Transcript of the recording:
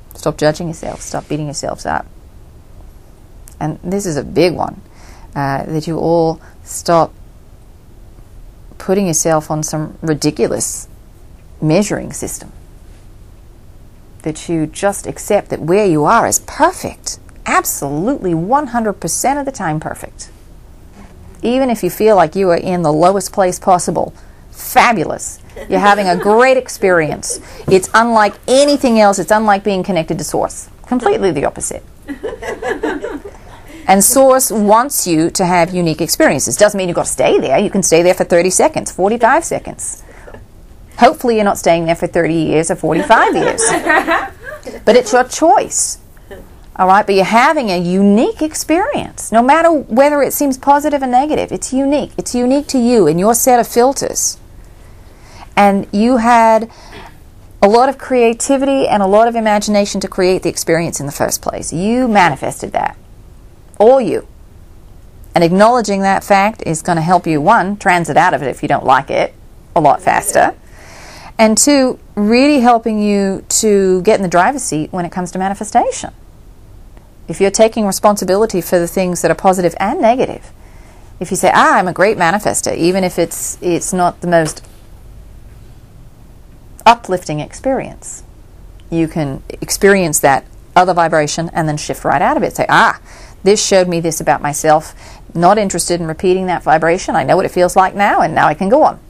Stop judging yourself. Stop beating yourselves up. And this is a big one, that you all stop putting yourself on some ridiculous measuring system. That you just accept that where you are is perfect. Absolutely 100% of the time perfect. Even if you feel like you are in the lowest place possible, fabulous. You're having a great experience. It's unlike anything else. It's unlike being connected to Source. Completely the opposite. And Source wants you to have unique experiences. Doesn't mean you've got to stay there. You can stay there for 30 seconds, 45 seconds. Hopefully you're not staying there for 30 years or 45 years. But it's your choice. All right? But you're having a unique experience. No matter whether it seems positive or negative, it's unique. It's unique to you and your set of filters. And you had a lot of creativity and a lot of imagination to create the experience in the first place. You manifested that. All you. And acknowledging that fact is going to help you, one, transit out of it if you don't like it a lot faster. And two, really helping you to get in the driver's seat when it comes to manifestation. If you're taking responsibility for the things that are positive and negative, if you say, I'm a great manifester, even if it's not the most uplifting experience, you can experience that other vibration and then shift right out of it. Say, this showed me this about myself. Not interested in repeating that vibration. I know what it feels like now, and now I can go on.